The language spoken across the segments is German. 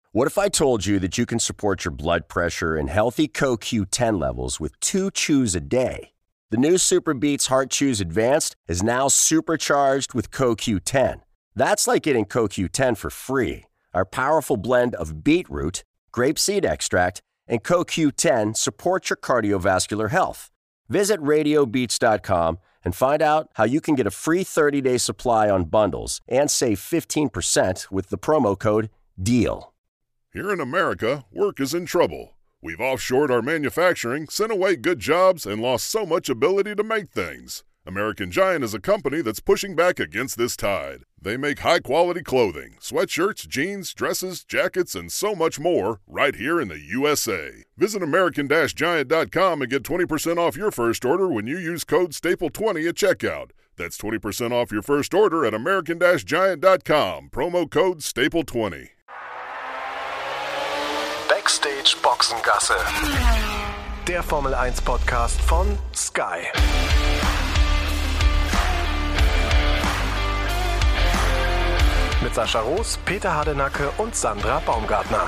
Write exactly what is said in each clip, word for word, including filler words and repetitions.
What if I told you that you can support your blood pressure and healthy C O Q ten levels with two chews a day? The new Super Beats Heart Chews Advanced is now supercharged with C O Q ten. That's like getting C O Q ten for free. Our powerful blend of beetroot, grapeseed extract, and C O Q ten supports your cardiovascular health. Visit radio beats dot com and find out how you can get a free thirty-day supply on bundles and save fifteen percent with the promo code DEAL. Here in America, work is in trouble. We've offshored our manufacturing, sent away good jobs, and lost so much ability to make things. American Giant is a company that's pushing back against this tide. They make high-quality clothing, sweatshirts, jeans, dresses, jackets, and so much more right here in the U S A. Visit American Giant dot com and get twenty percent off your first order when you use code staple twenty at checkout. That's twenty percent off your first order at American Giant dot com. Promo code staple twenty. Backstage Boxengasse. Der Formel eins Podcast von Sky. Mit Sascha Roos, Peter Hardenacke und Sandra Baumgartner.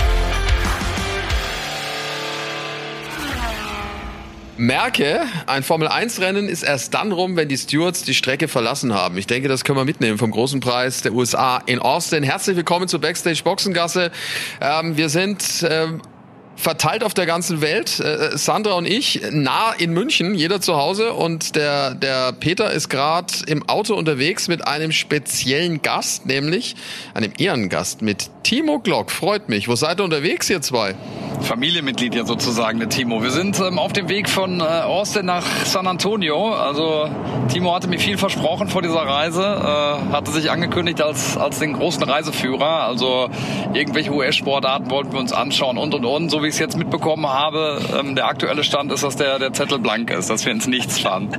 Merke, ein Formel eins Rennen ist erst dann rum, wenn die Stewards die Strecke verlassen haben. Ich denke, das können wir mitnehmen vom großen Preis der U S A in Austin. Herzlich willkommen zur Backstage Boxengasse. Ähm, wir sind ähm, verteilt auf der ganzen Welt. Äh, Sandra und ich nah in München, jeder zu Hause. Und der, der Peter ist gerade im Auto unterwegs mit einem speziellen Gast, nämlich einem Ehrengast mit Timo Glock. Freut mich. Wo seid ihr unterwegs, ihr zwei? Familienmitglied ja sozusagen, der Timo. Wir sind ähm, auf dem Weg von äh, Austin nach San Antonio. Also Timo hatte mir viel versprochen vor dieser Reise, äh, hatte sich angekündigt als als den großen Reiseführer. Also irgendwelche U S-Sportarten wollten wir uns anschauen und und und. So wie ich es jetzt mitbekommen habe, ähm, der aktuelle Stand ist, dass der der Zettel blank ist, dass wir ins Nichts fahren.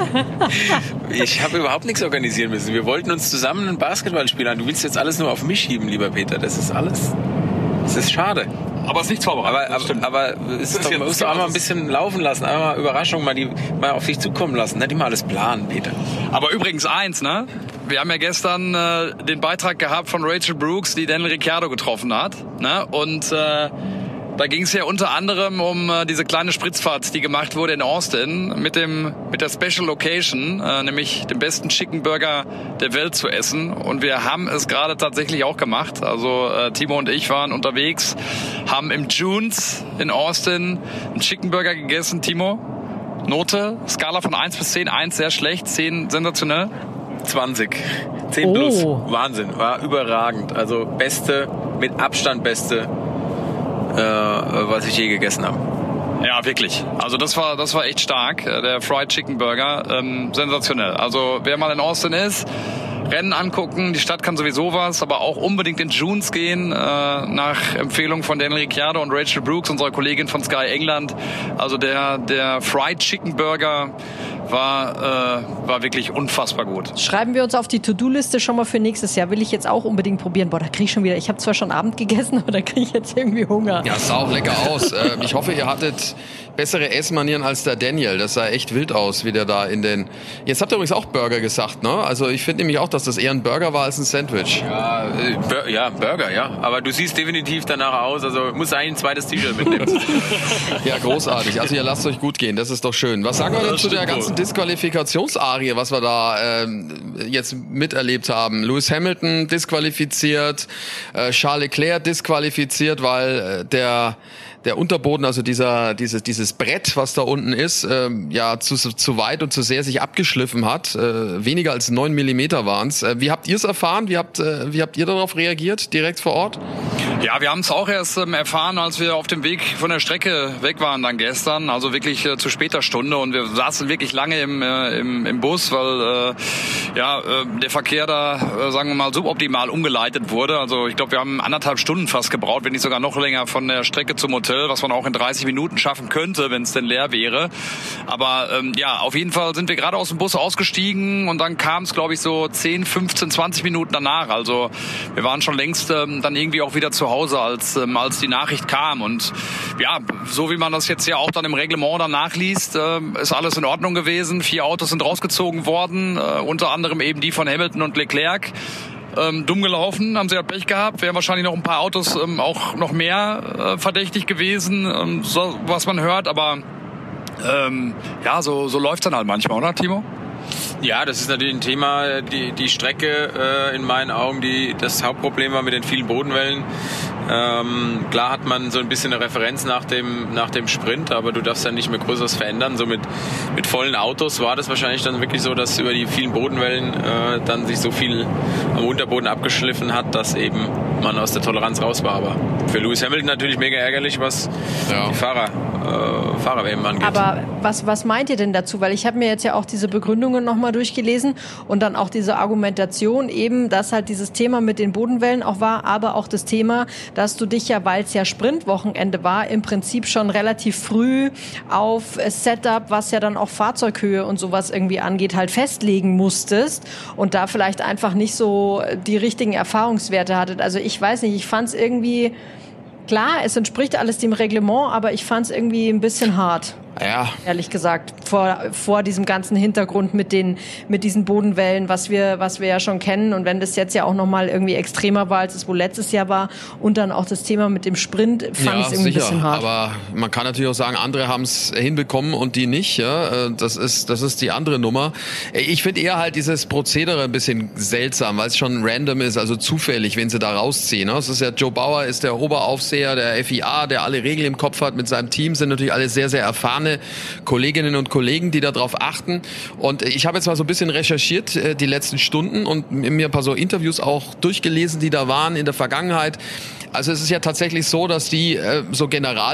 Ich habe überhaupt nichts organisieren müssen. Wir wollten uns zusammen ein Basketballspiel an. Du willst jetzt alles nur auf mich schieben, lieber Peter. Das ist alles. Das ist schade. Aber es ist nichts vorbereitet. Aber, aber, aber es ist doch, man muss doch auch mal ein bisschen laufen lassen, einmal Überraschungen mal, die, mal auf dich zukommen lassen. Nicht immer alles planen, Peter. Aber übrigens eins, ne? Wir haben ja gestern äh, den Beitrag gehabt von Rachel Brooks, die Daniel Ricciardo getroffen hat. Ne? Und äh, da ging es ja unter anderem um äh, diese kleine Spritzfahrt, die gemacht wurde in Austin mit dem mit der Special Location, äh, nämlich den besten Chicken Burger der Welt zu essen. Und wir haben es gerade tatsächlich auch gemacht. Also äh, Timo und ich waren unterwegs, haben im Junes in Austin einen Chicken Burger gegessen. Timo, Note, Skala von eins bis zehn, eins sehr schlecht, zehn sensationell. zwanzig. zehn plus. Oh. Wahnsinn. War überragend. Also beste, mit Abstand beste, äh, was ich je gegessen habe. Ja, wirklich. Also das war das war echt stark. Der Fried Chicken Burger, ähm, sensationell. Also wer mal in Austin ist, Rennen angucken, die Stadt kann sowieso was, aber auch unbedingt in Junes gehen, äh, nach Empfehlung von Daniel Ricciardo und Rachel Brooks, unserer Kollegin von Sky England. Also der der Fried Chicken Burger war äh, war wirklich unfassbar gut. Schreiben wir uns auf die To-Do-Liste schon mal für nächstes Jahr. Will ich jetzt auch unbedingt probieren. Boah, da kriege ich schon wieder, ich habe zwar schon Abend gegessen, aber da kriege ich jetzt irgendwie Hunger. Ja, es sah auch lecker aus. äh, ich hoffe, ihr hattet bessere Essmanieren als der Daniel. Das sah echt wild aus, wie der da in den... Jetzt habt ihr übrigens auch Burger gesagt, ne? Also ich finde nämlich auch, dass das eher ein Burger war als ein Sandwich. Ja, äh, Bur- ja, Burger, ja. Aber du siehst definitiv danach aus, also musst eigentlich ein zweites T-Shirt mitnehmen. Ja, großartig. Also ihr lasst euch gut gehen, das ist doch schön. Was sagen wir denn zu der ganzen Disqualifikationsarie, was wir da ähm, jetzt miterlebt haben? Lewis Hamilton disqualifiziert, äh, Charles Leclerc disqualifiziert, weil äh, der... der Unterboden, also dieser dieses dieses Brett, was da unten ist, ähm, ja zu zu weit und zu sehr sich abgeschliffen hat. Äh, weniger als neun Millimeter waren es. Äh, wie habt ihr es erfahren? Wie habt äh, wie habt ihr darauf reagiert, direkt vor Ort? Ja, wir haben es auch erst ähm, erfahren, als wir auf dem Weg von der Strecke weg waren dann gestern. Also wirklich äh, zu später Stunde und wir saßen wirklich lange im äh, im, im Bus, weil äh, ja äh, der Verkehr da, äh, sagen wir mal, suboptimal umgeleitet wurde. Also ich glaube, wir haben anderthalb Stunden fast gebraucht, wenn nicht sogar noch länger von der Strecke zum Hotel, was man auch in dreißig Minuten schaffen könnte, wenn es denn leer wäre. Aber ähm, ja, auf jeden Fall sind wir gerade aus dem Bus ausgestiegen und dann kam es, glaube ich, so zehn, fünfzehn, zwanzig Minuten danach. Also wir waren schon längst ähm, dann irgendwie auch wieder zu Hause, als ähm, als die Nachricht kam. Und ja, so wie man das jetzt ja auch dann im Reglement dann nachliest, äh, ist alles in Ordnung gewesen. Vier Autos sind rausgezogen worden, äh, unter anderem eben die von Hamilton und Leclerc. ähm, dumm gelaufen, haben sie halt Pech gehabt, wären wahrscheinlich noch ein paar Autos ähm, auch noch mehr äh, verdächtig gewesen, ähm, so, was man hört, aber ähm, ja, so, so läuft's dann halt manchmal, oder Timo? Ja, das ist natürlich ein Thema, die, die Strecke äh, in meinen Augen, die das Hauptproblem war mit den vielen Bodenwellen. Ähm, klar hat man so ein bisschen eine Referenz nach dem, nach dem Sprint, aber du darfst ja nicht mehr Größeres verändern. So mit, mit vollen Autos war das wahrscheinlich dann wirklich so, dass über die vielen Bodenwellen äh, dann sich so viel am Unterboden abgeschliffen hat, dass eben man aus der Toleranz raus war. Aber für Lewis Hamilton natürlich mega ärgerlich, was ja. die Fahrer, äh, Fahrer eben angeht. Aber was, was meint ihr denn dazu? Weil ich habe mir jetzt ja auch diese Begründungen nochmal durchgelesen und dann auch diese Argumentation eben, dass halt dieses Thema mit den Bodenwellen auch war, aber auch das Thema, dass du dich ja, weil es ja Sprintwochenende war, im Prinzip schon relativ früh auf Setup, was ja dann auch Fahrzeughöhe und sowas irgendwie angeht, halt festlegen musstest und da vielleicht einfach nicht so die richtigen Erfahrungswerte hattet. Also ich weiß nicht, ich fand es irgendwie, klar, es entspricht alles dem Reglement, aber ich fand es irgendwie ein bisschen hart. Ja. Ehrlich gesagt, vor, vor diesem ganzen Hintergrund mit den, mit diesen Bodenwellen, was wir, was wir ja schon kennen. Und wenn das jetzt ja auch nochmal irgendwie extremer war, als es wohl letztes Jahr war, und dann auch das Thema mit dem Sprint, fand ja, ich es irgendwie sicher. ein bisschen hart. Aber man kann natürlich auch sagen, andere haben es hinbekommen und die nicht. Ja? Das ist, das ist die andere Nummer. Ich finde eher halt dieses Prozedere ein bisschen seltsam, weil es schon random ist, also zufällig, wenn sie da rausziehen. Es ist ja, Joe Bauer ist der Oberaufseher der F I A, der alle Regeln im Kopf hat mit seinem Team, sind natürlich alle sehr, sehr erfahrene Kolleginnen und Kollegen, die darauf achten. Und ich habe jetzt mal so ein bisschen recherchiert die letzten Stunden und mir ein paar so Interviews auch durchgelesen, die da waren in der Vergangenheit. Also es ist ja tatsächlich so, dass die äh, so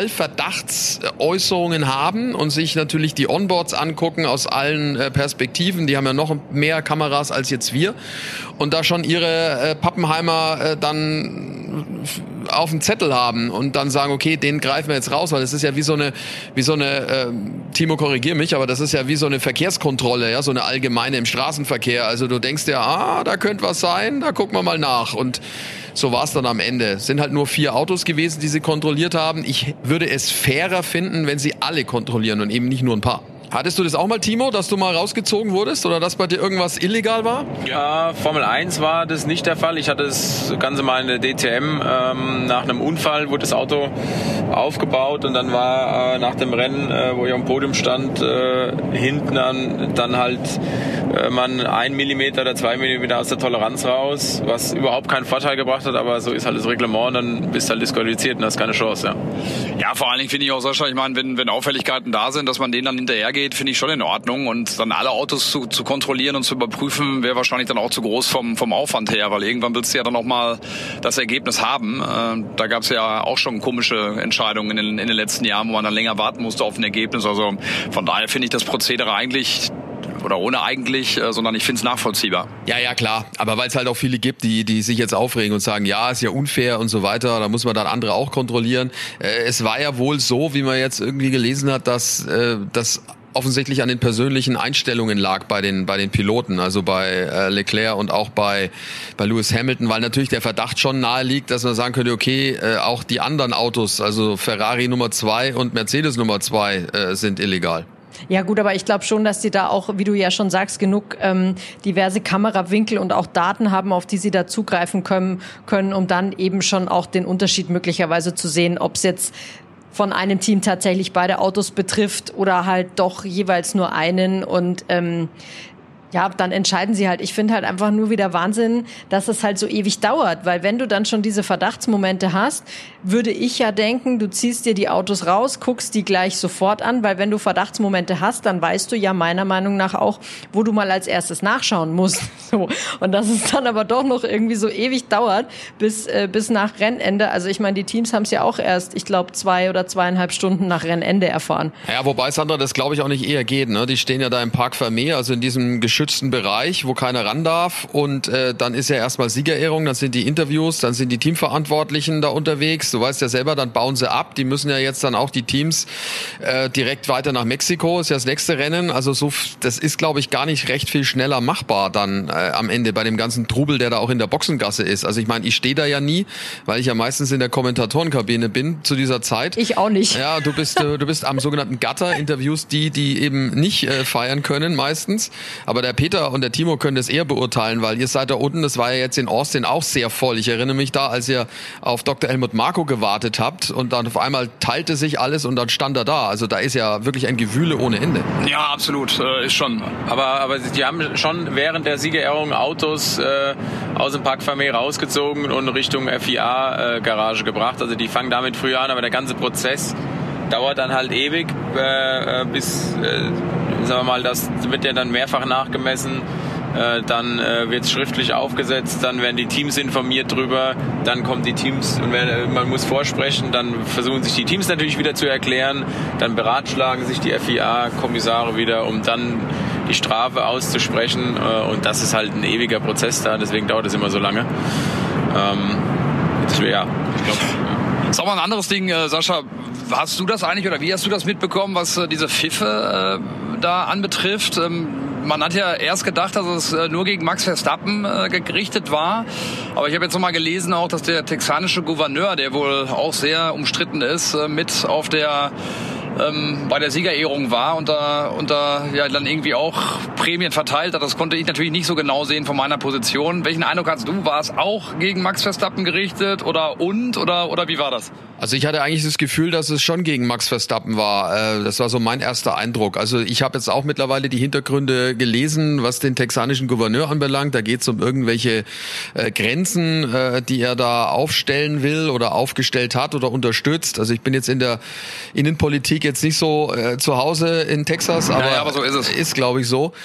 Generalverdachtsäußerungen haben und sich natürlich die Onboards angucken aus allen äh, Perspektiven. Die haben ja noch mehr Kameras als jetzt wir und da schon ihre äh, Pappenheimer äh, dann auf dem Zettel haben und dann sagen, okay, den greifen wir jetzt raus, weil das ist ja wie so eine, wie so eine, äh, Timo, korrigier mich, aber das ist ja wie so eine Verkehrskontrolle, ja, so eine allgemeine im Straßenverkehr. Also du denkst ja, ah, da könnte was sein, da gucken wir mal nach und so war es dann am Ende. Es sind halt nur vier Autos gewesen, die sie kontrolliert haben. Ich würde es fairer finden, wenn sie alle kontrollieren und eben nicht nur ein paar. Hattest du das auch mal, Timo, dass du mal rausgezogen wurdest oder dass bei dir irgendwas illegal war? Ja, Formel eins war das nicht der Fall. Ich hatte das Ganze mal in der D T M. Ähm, nach einem Unfall wurde das Auto aufgebaut und dann war äh, nach dem Rennen, äh, wo ich am Podium stand, äh, hinten an, dann halt äh, man ein Millimeter oder zwei Millimeter aus der Toleranz raus, was überhaupt keinen Vorteil gebracht hat, aber so ist halt das Reglement und dann bist du halt disqualifiziert und hast keine Chance. Ja, ja, vor allen Dingen finde ich auch, Sascha, ich meine, wenn, wenn Auffälligkeiten da sind, dass man denen dann hinterhergeht, finde ich schon in Ordnung und dann alle Autos zu, zu kontrollieren und zu überprüfen, wäre wahrscheinlich dann auch zu groß vom, vom Aufwand her, weil irgendwann willst du ja dann auch mal das Ergebnis haben. Äh, da gab es ja auch schon komische Entscheidungen in den, in den letzten Jahren, wo man dann länger warten musste auf ein Ergebnis. Also von daher finde ich das Prozedere eigentlich, oder ohne eigentlich, äh, sondern ich finde es nachvollziehbar. Ja, ja, klar. Aber weil es halt auch viele gibt, die die sich jetzt aufregen und sagen, ja, ist ja unfair und so weiter, da muss man dann andere auch kontrollieren. Äh, es war ja wohl so, wie man jetzt irgendwie gelesen hat, dass äh, das offensichtlich an den persönlichen Einstellungen lag bei den bei den Piloten, also bei äh, Leclerc und auch bei bei Lewis Hamilton, weil natürlich der Verdacht schon nahe liegt, dass man sagen könnte, okay, äh, auch die anderen Autos, also Ferrari Nummer zwei und Mercedes Nummer zwei äh, sind illegal. Ja gut, aber ich glaube schon, dass sie da auch, wie du ja schon sagst, genug ähm, diverse Kamerawinkel und auch Daten haben, auf die sie da zugreifen können, können, um dann eben schon auch den Unterschied möglicherweise zu sehen, ob es jetzt von einem Team tatsächlich beide Autos betrifft oder halt doch jeweils nur einen und ähm, ja, dann entscheiden sie halt. Ich finde halt einfach nur wieder Wahnsinn, dass es halt so ewig dauert, weil wenn du dann schon diese Verdachtsmomente hast, würde ich ja denken, du ziehst dir die Autos raus, guckst die gleich sofort an, weil wenn du Verdachtsmomente hast, dann weißt du ja meiner Meinung nach auch, wo du mal als erstes nachschauen musst. So. Und dass es dann aber doch noch irgendwie so ewig dauert, bis äh, bis nach Rennende. Also ich meine, die Teams haben es ja auch erst, ich glaube, zwei oder zweieinhalb Stunden nach Rennende erfahren. Ja, wobei, Sandra, das glaube ich auch nicht eher geht. Ne? Die stehen ja da im Parc Fermé, also in diesem geschützten Bereich, wo keiner ran darf und äh, dann ist ja erstmal Siegerehrung, dann sind die Interviews, dann sind die Teamverantwortlichen da unterwegs. Du weißt ja selber, dann bauen sie ab. Die müssen ja jetzt dann auch die Teams äh, direkt weiter nach Mexiko, ist ja das nächste Rennen. Also so, das ist, glaube ich, gar nicht recht viel schneller machbar dann äh, am Ende bei dem ganzen Trubel, der da auch in der Boxengasse ist. Also ich meine, ich stehe da ja nie, weil ich ja meistens in der Kommentatorenkabine bin zu dieser Zeit. Ich auch nicht. Ja, du bist äh, du bist am sogenannten Gutter, interviewst die, die eben nicht äh, feiern können meistens. Aber der der Peter und der Timo können das eher beurteilen, weil ihr seid da unten, das war ja jetzt in Austin auch sehr voll. Ich erinnere mich da, als ihr auf Doktor Helmut Marko gewartet habt und dann auf einmal teilte sich alles und dann stand er da. Also da ist ja wirklich ein Gewühle ohne Ende. Ja, absolut, äh, ist schon. Aber, aber die haben schon während der Siegerehrung Autos äh, aus dem Parc Fermé rausgezogen und Richtung F I A-Garage äh, gebracht. Also die fangen damit früher an, aber der ganze Prozess dauert dann halt ewig, äh, bis, äh, sagen wir mal, das wird ja dann mehrfach nachgemessen, äh, dann äh, wird es schriftlich aufgesetzt, dann werden die Teams informiert drüber, dann kommen die Teams und werden, man muss vorsprechen, dann versuchen sich die Teams natürlich wieder zu erklären, dann beratschlagen sich die F I A-Kommissare wieder, um dann die Strafe auszusprechen, äh, und das ist halt ein ewiger Prozess da, deswegen dauert es immer so lange. Ähm, das, ja, ich glaube... Sag mal ein anderes Ding, äh, Sascha, hast du das eigentlich oder wie hast du das mitbekommen, was äh, diese Pfiffe äh, da anbetrifft? Ähm, man hat ja erst gedacht, dass es äh, nur gegen Max Verstappen äh, gerichtet war, aber ich habe jetzt noch mal gelesen auch, dass der texanische Gouverneur, der wohl auch sehr umstritten ist, äh, mit auf der ähm, bei der Siegerehrung war und da, und da ja dann irgendwie auch Prämien verteilt hat. Das konnte ich natürlich nicht so genau sehen von meiner Position. Welchen Eindruck hast du? War es auch gegen Max Verstappen gerichtet oder und oder oder wie war das? Also ich hatte eigentlich das Gefühl, dass es schon gegen Max Verstappen war. Das war so mein erster Eindruck. Also ich habe jetzt auch mittlerweile die Hintergründe gelesen, was den texanischen Gouverneur anbelangt. Da geht es um irgendwelche äh, Grenzen, äh, die er da aufstellen will oder aufgestellt hat oder unterstützt. Also ich bin jetzt in der Innenpolitik jetzt nicht so äh, zu Hause in Texas, aber, ja, ja, aber so ist es. Ist, glaube ich, so.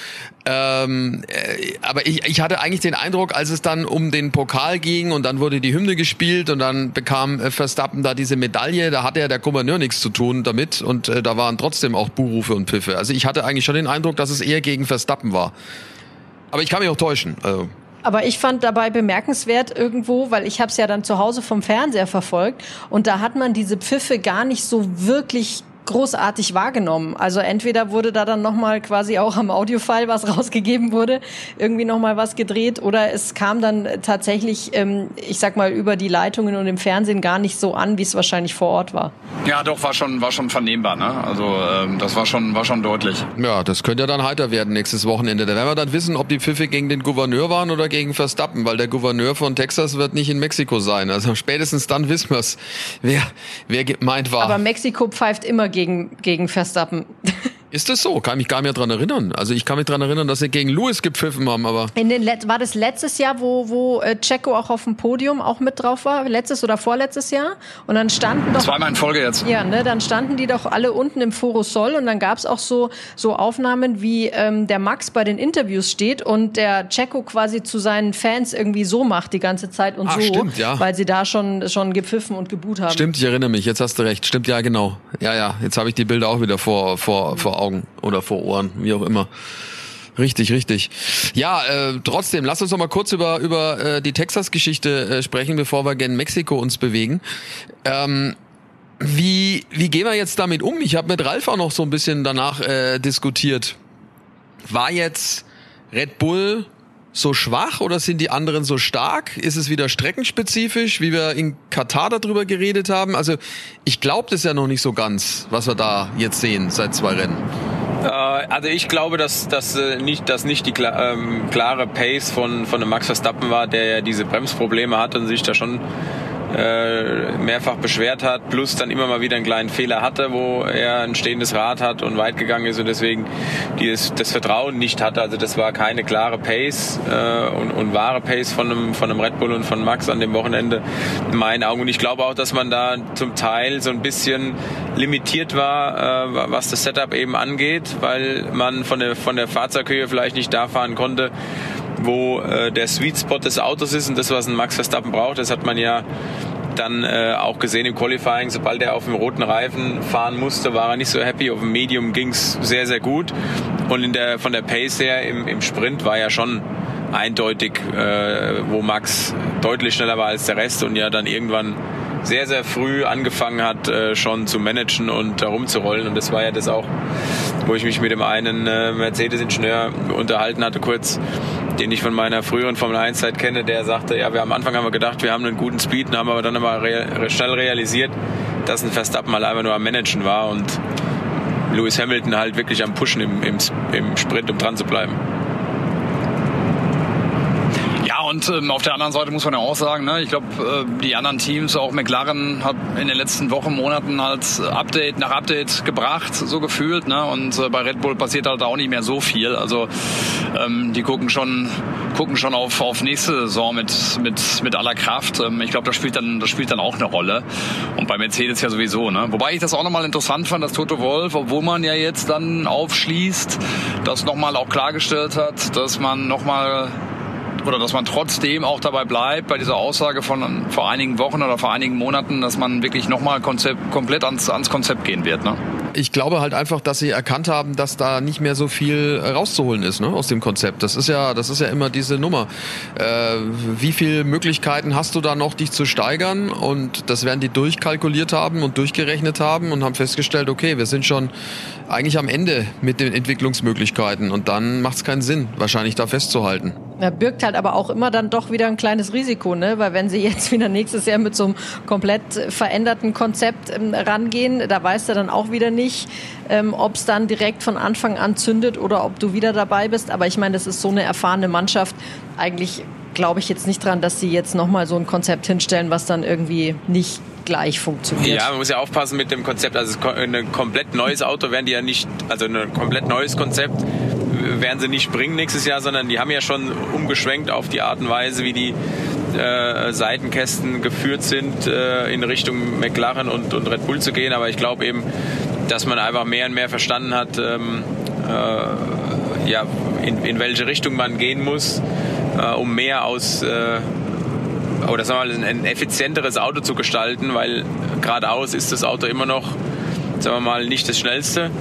Ähm, äh, aber ich, ich hatte eigentlich den Eindruck, als es dann um den Pokal ging und dann wurde die Hymne gespielt und dann bekam äh, Verstappen da diese Medaille, da hatte ja der Gouverneur nichts zu tun damit und äh, da waren trotzdem auch Buhrufe und Pfiffe. Also ich hatte eigentlich schon den Eindruck, dass es eher gegen Verstappen war. Aber ich kann mich auch täuschen. Also. Aber ich fand dabei bemerkenswert irgendwo, weil ich habe es ja dann zu Hause vom Fernseher verfolgt und da hat man diese Pfiffe gar nicht so wirklich großartig wahrgenommen. Also entweder wurde da dann nochmal quasi auch am Audiofile, was rausgegeben wurde, irgendwie nochmal was gedreht oder es kam dann tatsächlich, ähm, ich sag mal, über die Leitungen und im Fernsehen gar nicht so an, wie es wahrscheinlich vor Ort war. Ja, doch, war schon, war schon vernehmbar, ne? Also ähm, das war schon, war schon deutlich. Ja, das könnte ja dann heiter werden nächstes Wochenende. Da werden wir dann wissen, ob die Pfiffe gegen den Gouverneur waren oder gegen Verstappen, weil der Gouverneur von Texas wird nicht in Mexiko sein. Also spätestens dann wissen wir es, wer, wer gemeint war. Aber Mexiko pfeift immer gegen Gegen, gegen Verstappen. Ist das so? Kann mich gar nicht mehr dran erinnern. Also ich kann mich dran erinnern, dass sie gegen Lewis gepfiffen haben, aber... In den Let- war das letztes Jahr, wo, wo äh, Checo auch auf dem Podium auch mit drauf war? Letztes oder vorletztes Jahr? Und dann standen doch... Zweimal in Folge jetzt. Ja, ne, dann standen die doch alle unten im Foro Sol und dann gab's auch so, so Aufnahmen, wie ähm, der Max bei den Interviews steht und der Checo quasi zu seinen Fans irgendwie so macht die ganze Zeit und ah, so. Stimmt, ja. Weil sie da schon, schon gepfiffen und gebuht haben. Stimmt, ich erinnere mich. Jetzt hast du recht. Stimmt, ja, genau. Ja, ja. Jetzt habe ich die Bilder auch wieder vor, vor, vor Augen oder vor Ohren, wie auch immer. Richtig, richtig. Ja, äh, trotzdem, lass uns noch mal kurz über über äh, die Texas-Geschichte äh, sprechen, bevor wir gen Mexiko uns bewegen. Ähm, wie wie gehen wir jetzt damit um? Ich habe mit Ralf auch noch so ein bisschen danach äh, diskutiert. War jetzt Red Bull so schwach oder sind die anderen so stark? Ist es wieder streckenspezifisch, wie wir in Katar darüber geredet haben? Also ich glaube das ja noch nicht so ganz, was wir da jetzt sehen seit zwei Rennen. Also ich glaube, dass das nicht, dass nicht die ähm, klare Pace von von dem Max Verstappen war, der ja diese Bremsprobleme hat und sich da schon äh, mehrfach beschwert hat, plus dann immer mal wieder einen kleinen Fehler hatte, wo er ein stehendes Rad hat und weit gegangen ist und deswegen dieses, das Vertrauen nicht hatte. Also das war keine klare Pace äh, und, und wahre Pace von einem, von einem Red Bull und von Max an dem Wochenende in meinen Augen. Und ich glaube auch, dass man da zum Teil so ein bisschen limitiert war, äh, was das Setup eben angeht, weil man von der, von der Fahrzeughöhe vielleicht nicht da fahren konnte, wo äh, der Sweet Spot des Autos ist und das, was ein Max Verstappen braucht. Das hat man ja dann äh, auch gesehen im Qualifying. Sobald er auf dem roten Reifen fahren musste, war er nicht so happy. Auf dem Medium ging es sehr, sehr gut. Und in der, von der Pace her im, im Sprint war ja schon eindeutig, äh, wo Max deutlich schneller war als der Rest und ja dann irgendwann sehr, sehr früh angefangen hat, äh, schon zu managen und herumzurollen. Und das war ja das auch, wo ich mich mit dem einen äh, Mercedes-Ingenieur unterhalten hatte kurz, den ich von meiner früheren Formel eins Zeit kenne, der sagte, ja, wir am Anfang haben wir gedacht, wir haben einen guten Speed, haben aber dann aber re- schnell realisiert, dass ein Verstappen mal einfach nur am Managen war und Lewis Hamilton halt wirklich am Pushen im, im, im Sprint, um dran zu bleiben. und ähm, auf der anderen Seite muss man ja auch sagen, ne, ich glaube, äh, die anderen Teams, auch McLaren, hat in den letzten Wochen, Monaten halt Update nach Update gebracht, so gefühlt. Ne? Und äh, bei Red Bull passiert halt auch nicht mehr so viel. Also ähm, die gucken schon, gucken schon auf, auf nächste Saison mit, mit, mit aller Kraft. Ähm, ich glaube, das spielt dann, das spielt dann auch eine Rolle. Und bei Mercedes ja sowieso. Ne? Wobei ich das auch nochmal interessant fand, dass Toto Wolff, obwohl man ja jetzt dann aufschließt, das nochmal auch klargestellt hat, dass man nochmal oder dass man trotzdem auch dabei bleibt, bei dieser Aussage von vor einigen Wochen oder vor einigen Monaten, dass man wirklich nochmal Konzept, komplett ans, ans Konzept gehen wird. Ne? Ich glaube halt einfach, dass sie erkannt haben, dass da nicht mehr so viel rauszuholen ist, ne, aus dem Konzept. Das ist ja, das ist ja immer diese Nummer. Äh, wie viele Möglichkeiten hast du da noch, dich zu steigern? Und das werden die durchkalkuliert haben und durchgerechnet haben und haben festgestellt, okay, wir sind schon eigentlich am Ende mit den Entwicklungsmöglichkeiten und dann macht es keinen Sinn, wahrscheinlich da festzuhalten. Ja, birgt halt aber auch immer dann doch wieder ein kleines Risiko, ne? Weil wenn sie jetzt wieder nächstes Jahr mit so einem komplett veränderten Konzept ähm, rangehen, da weißt du dann auch wieder nicht, ähm, ob es dann direkt von Anfang an zündet oder ob du wieder dabei bist. Aber ich meine, das ist so eine erfahrene Mannschaft. Eigentlich glaube ich jetzt nicht dran, dass sie jetzt nochmal so ein Konzept hinstellen, was dann irgendwie nicht gleich funktioniert. Ja, man muss ja aufpassen mit dem Konzept. Also ein komplett neues Auto werden die ja nicht, also ein komplett neues Konzept werden sie nicht bringen nächstes Jahr, sondern die haben ja schon umgeschwenkt auf die Art und Weise, wie die äh, Seitenkästen geführt sind, äh, in Richtung McLaren und, und Red Bull zu gehen. Aber ich glaube eben, dass man einfach mehr und mehr verstanden hat, ähm, äh, ja, in, in welche Richtung man gehen muss, äh, um mehr aus äh, oder sagen wir mal, ein effizienteres Auto zu gestalten, weil geradeaus ist das Auto immer noch, sagen wir mal, nicht das schnellste.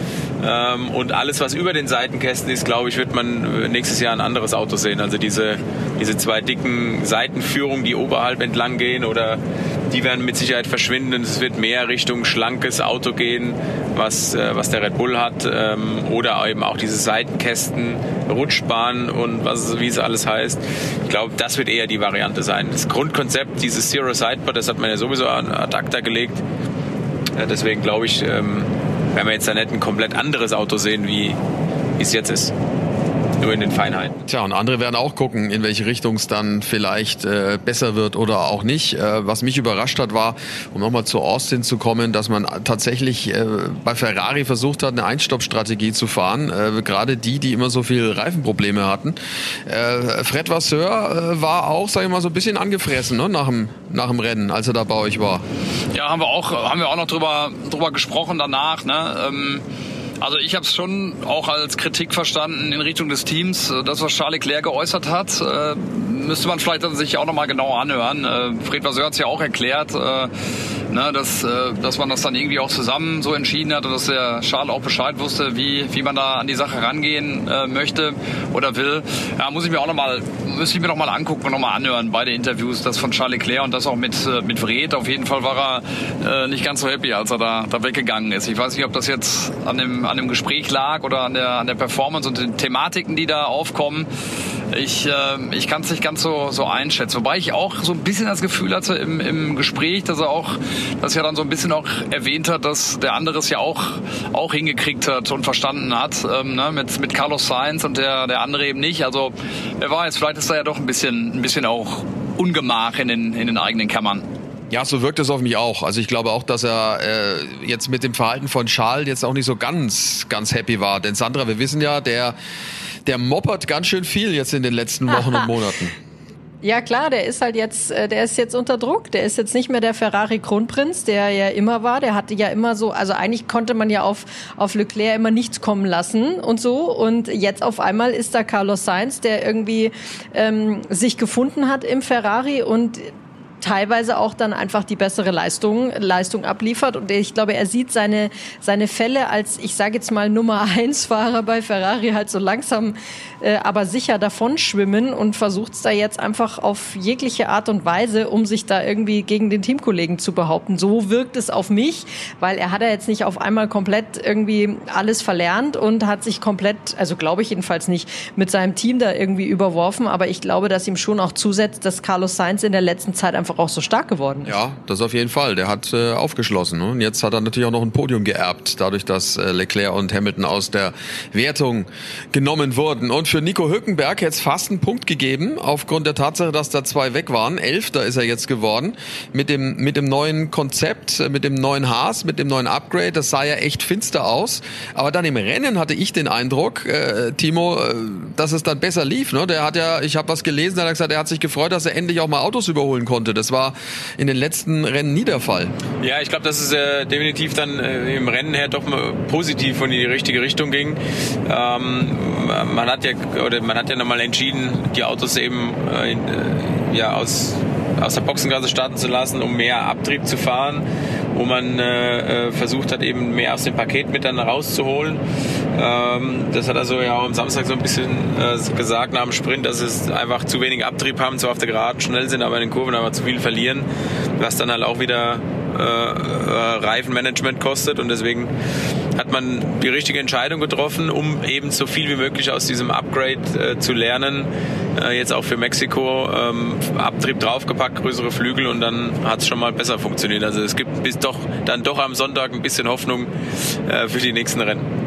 Und alles, was über den Seitenkästen ist, glaube ich, wird man nächstes Jahr ein anderes Auto sehen. Also diese, diese zwei dicken Seitenführungen, die oberhalb entlang gehen, oder die werden mit Sicherheit verschwinden. Es wird mehr Richtung schlankes Auto gehen, was, was der Red Bull hat. Oder eben auch diese Seitenkästen, Rutschbahnen und was, wie es alles heißt. Ich glaube, das wird eher die Variante sein. Das Grundkonzept, dieses Zero Sidepod, das hat man ja sowieso ad acta gelegt. Deswegen glaube ich, werden wir jetzt da nicht ein komplett anderes Auto sehen, wie es jetzt ist. Nur in den Feinheiten. Tja, und andere werden auch gucken, in welche Richtung es dann vielleicht äh, besser wird oder auch nicht. Äh, was mich überrascht hat, war, um nochmal zu Austin zu kommen, dass man tatsächlich äh, bei Ferrari versucht hat, eine Einstoppstrategie zu fahren. Äh, gerade die, die immer so viel Reifenprobleme hatten. Äh, Fred Vasseur äh, war auch, sag ich mal, so ein bisschen angefressen, ne, nach dem, nach dem Rennen, als er da bei euch war. Ja, haben wir auch, haben wir auch noch drüber, drüber gesprochen danach, ne? Ähm Also ich habe es schon auch als Kritik verstanden in Richtung des Teams. Das, was Charles Leclerc geäußert hat, äh, müsste man vielleicht sich auch nochmal genauer anhören. Äh, Fred Vasseur hat es ja auch erklärt, äh, ne, dass, äh, dass man das dann irgendwie auch zusammen so entschieden hat und dass der Charles auch Bescheid wusste, wie, wie man da an die Sache rangehen äh, möchte oder will. Ja, muss ich mir auch nochmal, müsste ich mir nochmal angucken und nochmal anhören, beide Interviews, das von Charles Leclerc und das auch mit, äh, mit Fred. Auf jeden Fall war er äh, nicht ganz so happy, als er da, da weggegangen ist. Ich weiß nicht, ob das jetzt an dem an dem Gespräch lag oder an der an der Performance und den Thematiken, die da aufkommen. Ich äh, ich kann es nicht ganz so so einschätzen. Wobei ich auch so ein bisschen das Gefühl hatte im im Gespräch, dass er auch, dass er dann so ein bisschen auch erwähnt hat, dass der andere es ja auch auch hingekriegt hat und verstanden hat, ähm, ne, mit mit Carlos Sainz und der der andere eben nicht. Also wer weiß, vielleicht ist da ja doch ein bisschen ein bisschen auch Ungemach in den in den eigenen Kammern. Ja, so wirkt es auf mich auch. Also ich glaube auch, dass er äh, jetzt mit dem Verhalten von Charles jetzt auch nicht so ganz, ganz happy war. Denn Sandra, wir wissen ja, der, der moppert ganz schön viel jetzt in den letzten Wochen und Monaten. Ja klar, der ist halt jetzt, der ist jetzt unter Druck. Der ist jetzt nicht mehr der Ferrari-Kronprinz, der ja immer war. Der hatte ja immer so, also eigentlich konnte man ja auf auf Leclerc immer nichts kommen lassen und so. Und jetzt auf einmal ist da Carlos Sainz, der irgendwie ähm, sich gefunden hat im Ferrari und teilweise auch dann einfach die bessere Leistung Leistung abliefert. Und ich glaube, er sieht seine seine Fälle als, ich sage jetzt mal, Nummer eins Fahrer bei Ferrari halt so langsam, äh, aber sicher davon schwimmen und versucht es da jetzt einfach auf jegliche Art und Weise, um sich da irgendwie gegen den Teamkollegen zu behaupten. So wirkt es auf mich, weil er hat ja jetzt nicht auf einmal komplett irgendwie alles verlernt und hat sich komplett, also glaube ich jedenfalls nicht, mit seinem Team da irgendwie überworfen. Aber ich glaube, dass ihm schon auch zusetzt, dass Carlos Sainz in der letzten Zeit einfach einfach auch so stark geworden ist. Ja, das auf jeden Fall. Der hat äh, aufgeschlossen. Ne? Und jetzt hat er natürlich auch noch ein Podium geerbt, dadurch, dass äh, Leclerc und Hamilton aus der Wertung genommen wurden. Und für Nico Hülkenberg jetzt fast einen Punkt gegeben, aufgrund der Tatsache, dass da zwei weg waren. Elfter ist er jetzt geworden. Mit dem, mit dem neuen Konzept, mit dem neuen Haas, mit dem neuen Upgrade. Das sah ja echt finster aus. Aber dann im Rennen hatte ich den Eindruck, äh, Timo, äh, dass es dann besser lief. Ne? Der hat ja, ich habe was gelesen, da hat er gesagt, er hat sich gefreut, dass er endlich auch mal Autos überholen konnte. Das war in den letzten Rennen nie der Fall. Ja, ich glaube, dass es äh, definitiv dann äh, im Rennen her doch mal positiv in die richtige Richtung ging. Ähm, man hat ja oder man hat ja nochmal entschieden, die Autos eben äh, in, äh, ja aus aus der Boxengasse starten zu lassen, um mehr Abtrieb zu fahren, wo man äh, versucht hat, eben mehr aus dem Paket mit dann rauszuholen. Ähm, das hat also ja auch am Samstag so ein bisschen äh, gesagt nach dem Sprint, dass es einfach zu wenig Abtrieb haben, zwar auf der Geraden schnell sind, aber in den Kurven aber zu viel verlieren, was dann halt auch wieder äh, äh, Reifenmanagement kostet, und deswegen hat man die richtige Entscheidung getroffen, um eben so viel wie möglich aus diesem Upgrade äh, zu lernen. Äh, jetzt auch für Mexiko ähm, Abtrieb draufgepackt, größere Flügel, und dann hat es schon mal besser funktioniert. Also es gibt bis doch dann doch am Sonntag ein bisschen Hoffnung äh, für die nächsten Rennen.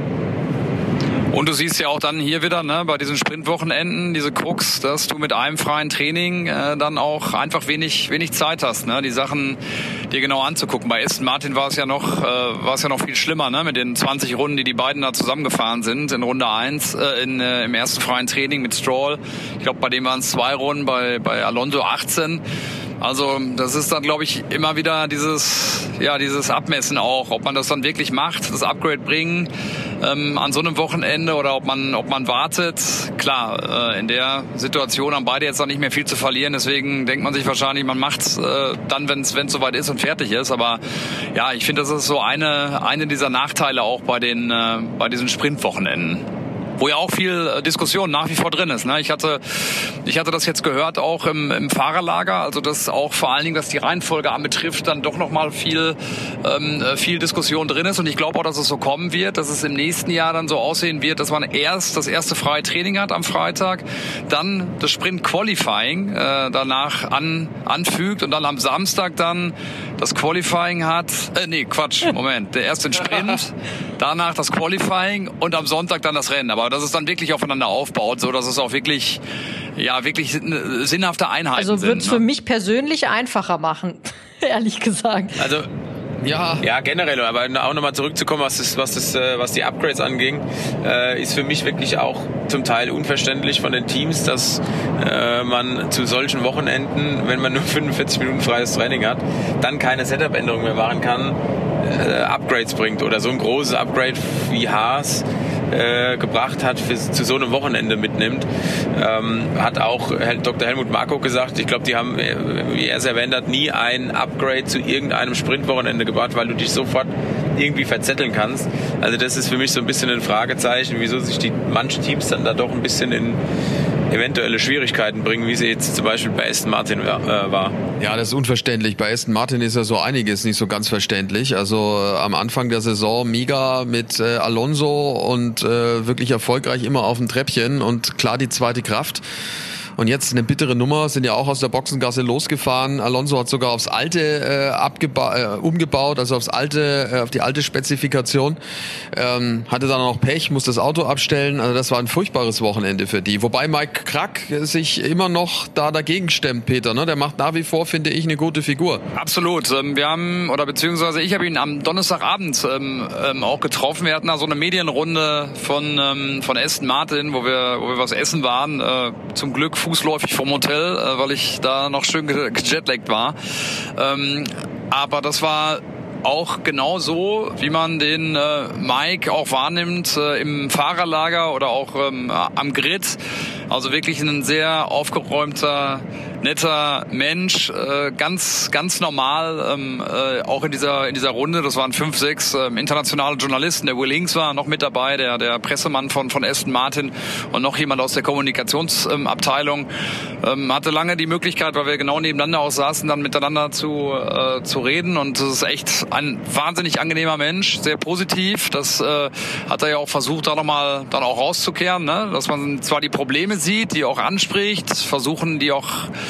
Und du siehst ja auch dann hier wieder, ne, bei diesen Sprintwochenenden, diese Krux, dass du mit einem freien Training äh, dann auch einfach wenig wenig Zeit hast, ne, die Sachen dir genau anzugucken. Bei Aston Martin war es ja noch äh, war es ja noch viel schlimmer, ne, mit den zwanzig Runden, die die beiden da zusammengefahren sind in Runde eins, äh, in, äh, im ersten freien Training mit Stroll. Ich glaube, bei dem waren es zwei Runden, bei bei Alonso achtzehn. Also das ist dann, glaube ich, immer wieder dieses, ja, dieses Abmessen auch, ob man das dann wirklich macht, das Upgrade bringen ähm, an so einem Wochenende, oder ob man, ob man wartet. Klar, äh, in der Situation haben beide jetzt noch nicht mehr viel zu verlieren, deswegen denkt man sich wahrscheinlich, man macht's äh, dann, wenn es soweit ist und fertig ist. Aber ja, ich finde, das ist so eine, eine dieser Nachteile auch bei den, äh, bei diesen Sprintwochenenden, wo ja auch viel Diskussion nach wie vor drin ist. Ne? Ich hatte, ich hatte das jetzt gehört auch im, im Fahrerlager, also dass auch vor allen Dingen, was die Reihenfolge anbetrifft, dann doch noch mal viel, ähm, viel Diskussion drin ist. Und ich glaube auch, dass es so kommen wird, dass es im nächsten Jahr dann so aussehen wird, dass man erst das erste freie Training hat am Freitag, dann das Sprint Qualifying äh, danach an, anfügt und dann am Samstag dann das Qualifying hat. Äh, nee, Quatsch, Moment. Der erste Sprint, danach das Qualifying und am Sonntag dann das Rennen. Aber dass es dann wirklich aufeinander aufbaut, so dass es auch wirklich, ja, wirklich sinnhafte Einheiten sind. Also wird es ne? für mich persönlich einfacher machen, ehrlich gesagt. Also Ja, ja, generell, aber auch nochmal zurückzukommen, was das, was das, was die Upgrades anging, äh, ist für mich wirklich auch zum Teil unverständlich von den Teams, dass äh, man zu solchen Wochenenden, wenn man nur fünfundvierzig Minuten freies Training hat, dann keine Setup-Änderung mehr machen kann, äh, Upgrades bringt oder so ein großes Upgrade wie Haas äh, gebracht hat, für, zu so einem Wochenende mitnimmt. Ähm, hat auch Doktor Helmut Marko gesagt, ich glaube, die haben, wie er es erwähnt hat, nie ein Upgrade zu irgendeinem Sprintwochenende gebracht, weil du dich sofort irgendwie verzetteln kannst. Also das ist für mich so ein bisschen ein Fragezeichen, wieso sich die manche Teams dann da doch ein bisschen in eventuelle Schwierigkeiten bringen, wie sie jetzt zum Beispiel bei Aston Martin äh, war. Ja, das ist unverständlich. Bei Aston Martin ist ja so einiges nicht so ganz verständlich. Also äh, am Anfang der Saison mega mit äh, Alonso und äh, wirklich erfolgreich immer auf dem Treppchen und klar die zweite Kraft. Und jetzt eine bittere Nummer, sind ja auch aus der Boxengasse losgefahren. Alonso hat sogar aufs alte äh, abgeba- äh, umgebaut, also aufs alte, äh, auf die alte Spezifikation. Ähm, hatte dann auch Pech, muss das Auto abstellen. Also das war ein furchtbares Wochenende für die. Wobei Mike Krack sich immer noch da dagegen stemmt, Peter. Ne? Der macht nach wie vor, finde ich, eine gute Figur. Absolut. Wir haben, oder beziehungsweise ich habe ihn am Donnerstagabend ähm, ähm, auch getroffen. Wir hatten da so eine Medienrunde von ähm, von Aston Martin, wo wir wo wir was essen waren. Äh, zum Glück fußläufig vom Hotel, äh, weil ich da noch schön gejetlaggt war. Ähm, aber das war auch genau so, wie man den äh, Mike auch wahrnimmt äh, im Fahrerlager oder auch ähm, am Grid. Also wirklich ein sehr aufgeräumter, netter Mensch, äh, ganz ganz normal, ähm, äh, auch in dieser in dieser Runde. Das waren fünf, sechs äh, internationale Journalisten. Der Will Hinks war noch mit dabei, der der Pressemann von von Aston Martin und noch jemand aus der Kommunikationsabteilung. Ähm, hatte lange die Möglichkeit, weil wir genau nebeneinander auch saßen, dann miteinander zu äh, zu reden. Und das ist echt ein wahnsinnig angenehmer Mensch, sehr positiv. Das äh, hat er ja auch versucht, da nochmal dann auch rauszukehren, ne? Dass man zwar die Probleme sieht, die auch anspricht, versuchen, die auch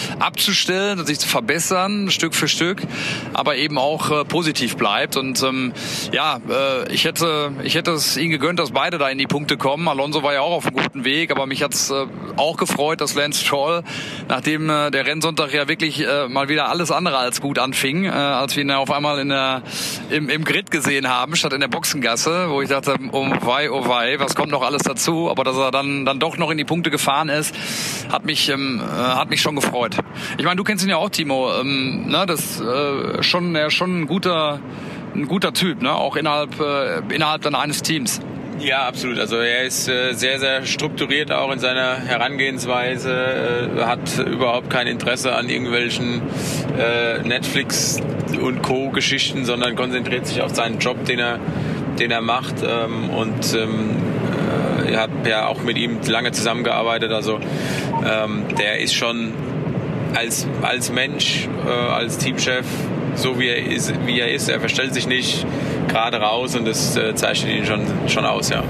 abzustellen, sich zu verbessern, Stück für Stück, aber eben auch äh, positiv bleibt. Und ähm, ja, äh, ich hätte ich hätte es ihnen gegönnt, dass beide da in die Punkte kommen. Alonso war ja auch auf einem guten Weg, aber mich hat's äh, auch gefreut, dass Lance Stroll, nachdem äh, der Rennsonntag ja wirklich äh, mal wieder alles andere als gut anfing, äh, als wir ihn auf einmal in der, im, im Grid gesehen haben, statt in der Boxengasse, wo ich dachte, oh wei, oh wei, was kommt noch alles dazu? Aber dass er dann dann doch noch in die Punkte gefahren ist, hat mich ähm, hat mich schon gefreut. Ich meine, du kennst ihn ja auch, Timo. Ähm, ne, das äh, schon er schon ein guter ein guter Typ, ne, auch innerhalb äh, innerhalb dann eines Teams. Ja, absolut. Also er ist äh, sehr, sehr strukturiert auch in seiner Herangehensweise, äh, hat überhaupt kein Interesse an irgendwelchen äh, Netflix und Co-Geschichten, sondern konzentriert sich auf seinen Job, den er, den er macht. Ähm, und ähm, äh, ich habe ja auch mit ihm lange zusammengearbeitet. Also ähm, der ist schon als, als Mensch, äh, als Teamchef, so wie er ist, wie er ist. Er verstellt sich nicht gerade raus und das äh, zeichnet ihn schon, schon aus, ja.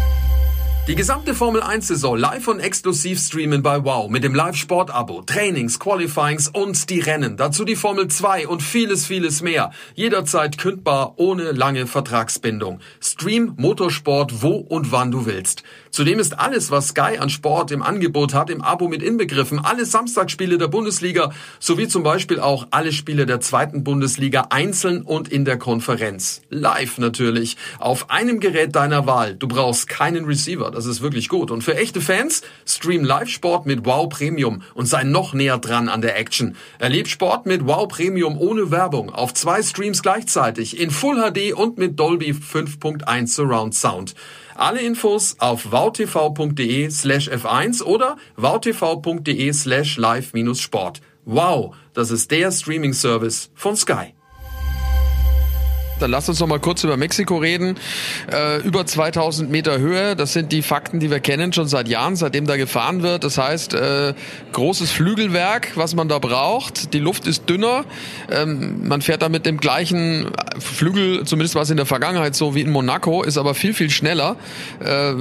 Die gesamte Formel eins Saison live und exklusiv streamen bei Wow mit dem Live-Sport-Abo, Trainings, Qualifyings und die Rennen. Dazu die Formel zwei und vieles, vieles mehr. Jederzeit kündbar, ohne lange Vertragsbindung. Stream Motorsport wo und wann du willst. Zudem ist alles, was Sky an Sport im Angebot hat, im Abo mit inbegriffen. Alle Samstagsspiele der Bundesliga sowie zum Beispiel auch alle Spiele der zweiten Bundesliga einzeln und in der Konferenz. Live natürlich. Auf einem Gerät deiner Wahl. Du brauchst keinen Receiver. Das ist wirklich gut. Und für echte Fans, stream Live-Sport mit Wow Premium und sei noch näher dran an der Action. Erleb Sport mit Wow Premium ohne Werbung auf zwei Streams gleichzeitig in Full H D und mit Dolby fünf Punkt eins Surround Sound. Alle Infos auf wowtv.de slash F eins oder wowtv.de slash live-sport. Wow, das ist der Streaming-Service von Sky. Dann lass uns noch mal kurz über Mexiko reden. Äh, über zweitausend Meter Höhe, das sind die Fakten, die wir kennen schon seit Jahren, seitdem da gefahren wird. Das heißt, äh, großes Flügelwerk, was man da braucht. Die Luft ist dünner. Ähm, man fährt da mit dem gleichen Flügel, zumindest war es in der Vergangenheit so wie in Monaco, ist aber viel, viel schneller. Äh,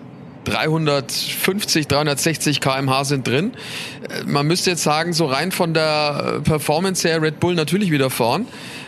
dreihundertfünfzig, dreihundertsechzig Kilometer pro Stunde sind drin. Man müsste jetzt sagen, so rein von der Performance her, Red Bull natürlich wieder vorn.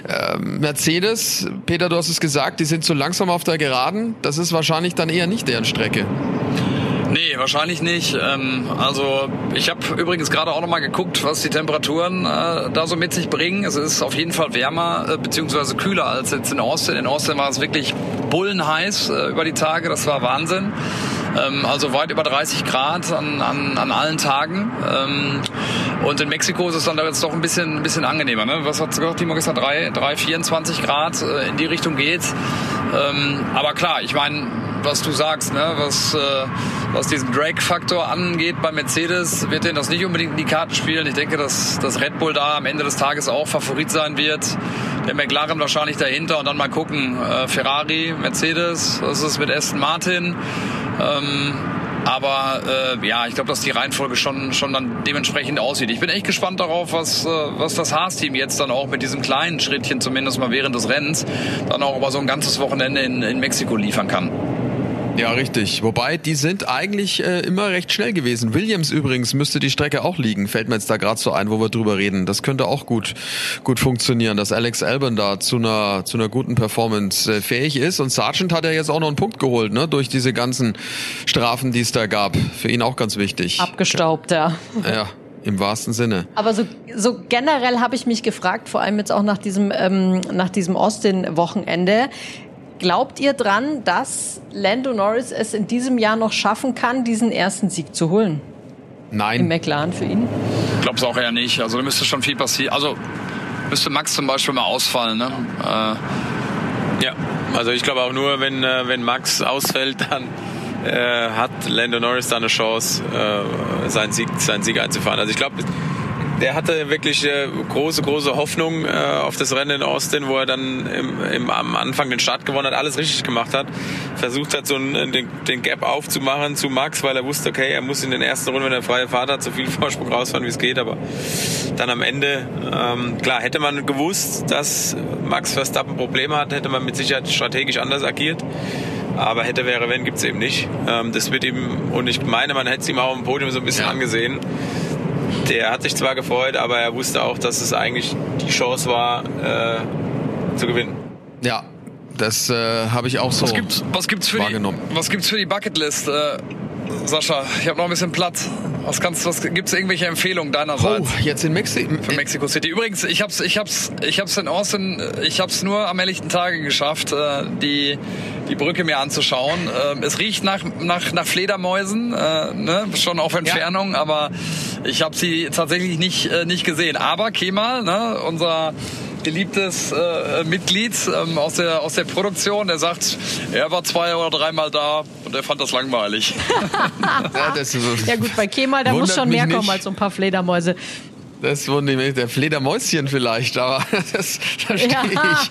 Mercedes, Peter, du hast es gesagt, die sind zu langsam auf der Geraden. Das ist wahrscheinlich dann eher nicht deren Strecke. Nee, wahrscheinlich nicht. Also ich habe übrigens gerade auch noch mal geguckt, was die Temperaturen äh, da so mit sich bringen. Es ist auf jeden Fall wärmer äh, bzw. kühler als jetzt in Austin. In Austin war es wirklich bullenheiß äh, über die Tage. Das war Wahnsinn. Ähm, also weit über dreißig Grad an, an, an allen Tagen. Ähm, und in Mexiko ist es dann jetzt doch ein bisschen, ein bisschen angenehmer. Ne? Was hat gesagt, Timo gestern? drei, vierundzwanzig Grad äh, in die Richtung geht's. Ähm, aber klar, ich meine, was du sagst, ne, was, äh, was diesen Drag-Faktor angeht bei Mercedes, wird denen das nicht unbedingt in die Karten spielen. Ich denke, dass, dass Red Bull da am Ende des Tages auch Favorit sein wird. Der McLaren wahrscheinlich dahinter und dann mal gucken, äh, Ferrari, Mercedes, was ist mit Aston Martin. Ähm, aber äh, ja, ich glaube, dass die Reihenfolge schon schon dann dementsprechend aussieht. Ich bin echt gespannt darauf, was äh, was das Haas-Team jetzt dann auch mit diesem kleinen Schrittchen zumindest mal während des Rennens dann auch über so ein ganzes Wochenende in, in Mexiko liefern kann. Ja, richtig. Wobei, die sind eigentlich äh, immer recht schnell gewesen. Williams übrigens müsste die Strecke auch liegen. Fällt mir jetzt da gerade so ein, wo wir drüber reden. Das könnte auch gut gut funktionieren, dass Alex Albon da zu einer zu einer guten Performance äh, fähig ist. Und Sargent hat ja jetzt auch noch einen Punkt geholt, ne, durch diese ganzen Strafen, die es da gab. Für ihn auch ganz wichtig. Abgestaubt, ja. Ja. Im wahrsten Sinne. Aber so, so generell habe ich mich gefragt, vor allem jetzt auch nach diesem, ähm, nach diesem Austin-Wochenende, glaubt ihr dran, dass Lando Norris es in diesem Jahr noch schaffen kann, diesen ersten Sieg zu holen? Nein. Im McLaren für ihn? Ich glaube es auch eher nicht. Also da müsste schon viel passieren. Also müsste Max zum Beispiel mal ausfallen. Ne? Äh. Ja, also ich glaube auch nur, wenn, äh, wenn Max ausfällt, dann äh, hat Lando Norris da eine Chance, äh, seinen Sieg, seinen Sieg einzufahren. Also ich glaube, der hatte wirklich äh, große, große Hoffnung äh, auf das Rennen in Austin, wo er dann im, im, am Anfang den Start gewonnen hat, alles richtig gemacht hat. Versucht hat, so einen, den, den Gap aufzumachen zu Max, weil er wusste, okay, er muss in den ersten Runden, wenn er freie Fahrt hat, so viel Vorsprung rausfahren, wie es geht. Aber dann am Ende, ähm, klar, hätte man gewusst, dass Max Verstappen Probleme hat, hätte man mit Sicherheit strategisch anders agiert. Aber hätte, wäre, wenn, gibt's eben nicht. Ähm, das wird ihm, und ich meine, man hätte es ihm auch am Podium so ein bisschen ja. angesehen. Der hat sich zwar gefreut, aber er wusste auch, dass es eigentlich die Chance war, äh, zu gewinnen. Ja, das äh, habe ich auch so was gibt's, was gibt's für wahrgenommen. Die, was gibt's für die Bucketlist? Äh, Sascha, ich habe noch ein bisschen Platz. Was kannst, was gibt's irgendwelche Empfehlungen deinerseits? Oh, jetzt in Mexiko. Für Mexico City. Übrigens, ich hab's, ich hab's, ich hab's in Austin, ich hab's nur am helllichten Tage geschafft, äh, die die Brücke mir anzuschauen. Äh, es riecht nach nach nach Fledermäusen, äh, ne? Schon auf Entfernung, ja. Aber ich habe sie tatsächlich nicht äh, nicht gesehen. Aber Kemal, ne, unser geliebtes äh, Mitglied ähm, aus der aus der Produktion, der sagt, er war zwei oder dreimal da und er fand das langweilig. ja, das ist so, ja gut, bei Kemal, da muss schon mehr kommen als so ein paar Fledermäuse. Das wundert mich, der Fledermäuschen vielleicht, aber das verstehe ja.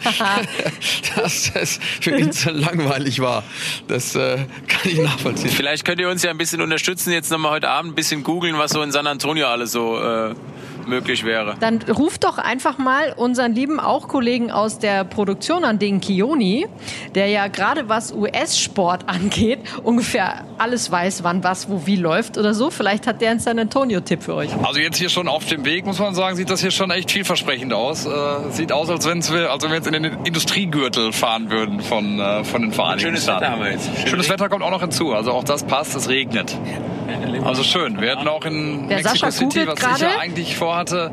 ich, dass das für ihn so langweilig war. Das äh, kann ich nachvollziehen. Vielleicht könnt ihr uns ja ein bisschen unterstützen, jetzt nochmal heute Abend ein bisschen googeln, was so in San Antonio alles so äh, möglich wäre. Dann ruft doch einfach mal unseren lieben auch Kollegen aus der Produktion an, den Kioni, der ja gerade was U S-Sport angeht, ungefähr alles weiß, wann was wo wie läuft oder so. Vielleicht hat der einen San Antonio-Tipp für euch. Also jetzt hier schon auf dem Weg, muss man sagen, sieht das hier schon echt vielversprechend aus. Äh, sieht aus, als, wenn's wir, als wenn wir jetzt in den Industriegürtel fahren würden von, äh, von den Vereinigten Schönes Staaten. Wetter haben wir jetzt. Schön Schönes Wetter kommt auch noch hinzu. Also auch das passt, es regnet. Also schön. Wir hätten auch in der Mexico Sascha City, was grade? ich ja eigentlich vorhatte.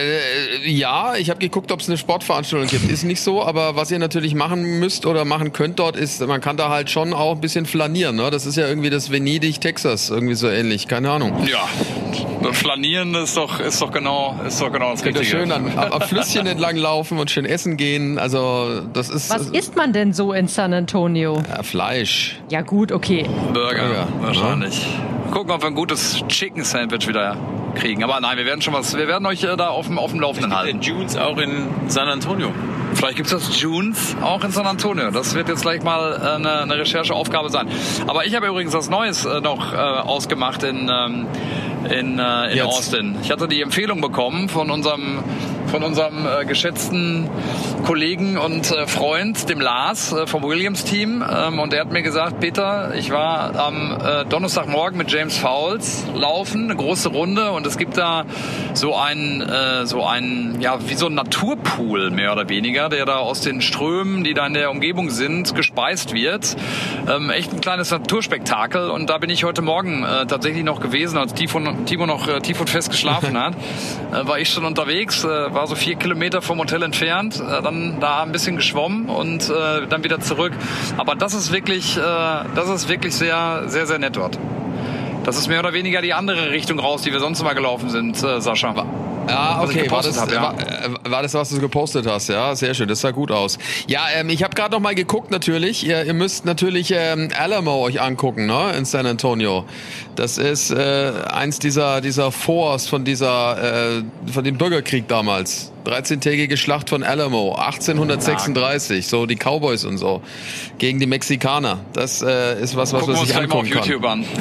Äh, ja, ich habe geguckt, ob es eine Sportveranstaltung gibt. Ist nicht so, aber was ihr natürlich machen müsst oder machen könnt dort ist, man kann da halt schon auch ein bisschen flanieren. Ne? Das ist ja irgendwie das Venedig, Texas, irgendwie so ähnlich. Keine Ahnung. Ja, flanieren ist doch, ist doch genau, ist doch genau das Könnt ihr Richtige. schön an, am Flüsschen entlang laufen und schön essen gehen. Also das ist. Was isst man denn so in San Antonio? Ja, Fleisch. Ja gut, okay. Burger, Burger, wahrscheinlich. Gucken, ob wir ein gutes Chicken Sandwich wieder kriegen. Aber nein, wir werden schon was. Wir werden euch äh, da auf dem, auf dem Laufenden halten. Junes auch in San Antonio. Vielleicht gibt es das Junes auch in San Antonio. Das wird jetzt gleich mal äh, eine, eine Rechercheaufgabe sein. Aber ich habe übrigens was Neues äh, noch äh, ausgemacht in, ähm, in, äh, in Austin. Ich hatte die Empfehlung bekommen von unserem, von unserem äh, geschätzten Kollegen und äh, Freund, dem Lars äh, vom Williams-Team. Ähm, und er hat mir gesagt, Peter, ich war am äh, Donnerstagmorgen mit James Fowles laufen, eine große Runde. Und es gibt da so einen, äh, so einen, ja, wie so ein Naturpool mehr oder weniger, der da aus den Strömen, die da in der Umgebung sind, gespeist wird. Ähm, echt ein kleines Naturspektakel. Und da bin ich heute Morgen äh, tatsächlich noch gewesen, als Timo, Timo noch äh, tief und fest geschlafen hat. Äh, war ich schon unterwegs, äh, war so vier Kilometer vom Hotel entfernt, äh, dann da ein bisschen geschwommen und äh, dann wieder zurück. Aber das ist wirklich, äh, das ist wirklich sehr, sehr, sehr nett dort. Das ist mehr oder weniger die andere Richtung raus, die wir sonst immer gelaufen sind, äh, Sascha. Ja, okay, war das, hab, ja. war, war das, was du gepostet hast? Ja, sehr schön, das sah gut aus. Ja, ähm, ich habe gerade noch mal geguckt natürlich, ihr, ihr müsst natürlich ähm, Alamo euch angucken, ne, in San Antonio. Das ist äh, eins dieser dieser Forts von dieser äh, von dem Bürgerkrieg damals. dreizehntägige Schlacht von Alamo, achtzehnhundertsechsunddreißig, so die Cowboys und so, gegen die Mexikaner. Das äh, ist was, was man sich angucken kann. Gucken wir uns gleich mal auf YouTube an.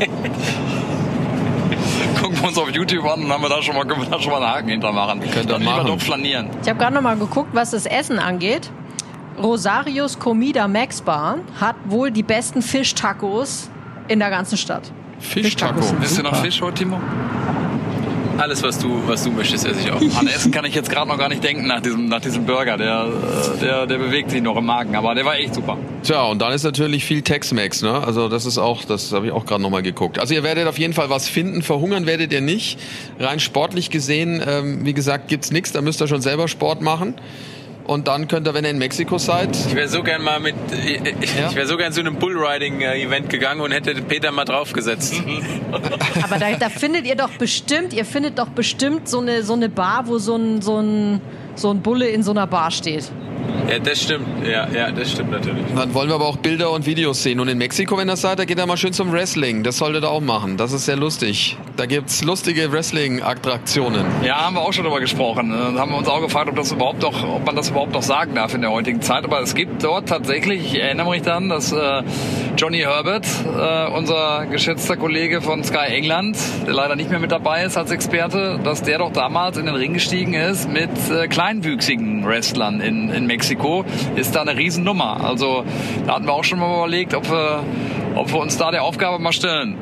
Gucken wir uns auf YouTube an und haben wir da schon mal, können wir da schon mal einen Haken hintermachen. Könnt ihr machen. Doch flanieren. Ich habe gerade noch mal geguckt, was das Essen angeht. Rosarios Comida Max Bar hat wohl die besten Fischtacos in der ganzen Stadt. Fischtaco. Wisst ihr noch Fisch heute, Timo? Alles, was du, was du möchtest, esse ich auch. An Essen kann ich jetzt gerade noch gar nicht denken nach diesem, nach diesem Burger. Der, der, der bewegt sich noch im Magen, aber der war echt super. Tja, und dann ist natürlich viel Tex-Mex, ne? Also das ist auch, das habe ich auch gerade nochmal geguckt. Also ihr werdet auf jeden Fall was finden, verhungern werdet ihr nicht. Rein sportlich gesehen, ähm, wie gesagt, gibt's nichts, da müsst ihr schon selber Sport machen. Und dann könnt ihr, wenn ihr in Mexiko seid... Ich wäre so gern mal mit... Ich, ja? ich wäre so gern zu einem Bullriding-Event gegangen und hätte Peter mal draufgesetzt. Aber da, da findet ihr doch bestimmt, ihr findet doch bestimmt so eine, so eine Bar, wo so ein, so ein, so ein Bulle in so einer Bar steht. Ja, das stimmt. Ja, ja, das stimmt natürlich. Dann wollen wir aber auch Bilder und Videos sehen. Und in Mexiko, wenn ihr seid, da geht ihr mal schön zum Wrestling. Das solltet ihr auch machen. Das ist sehr lustig. Da gibt's lustige Wrestling-Attraktionen. Ja, haben wir auch schon darüber gesprochen. Da haben wir uns auch gefragt, ob das überhaupt noch, ob man das überhaupt noch sagen darf in der heutigen Zeit. Aber es gibt dort tatsächlich, ich erinnere mich dann, dass äh, Johnny Herbert, äh, unser geschätzter Kollege von Sky England, der leider nicht mehr mit dabei ist als Experte, dass der doch damals in den Ring gestiegen ist mit äh, kleinwüchsigen Wrestlern in, in Mexiko. Ist da eine Riesennummer. Also da hatten wir auch schon mal überlegt, ob wir, ob wir uns da der Aufgabe mal stellen.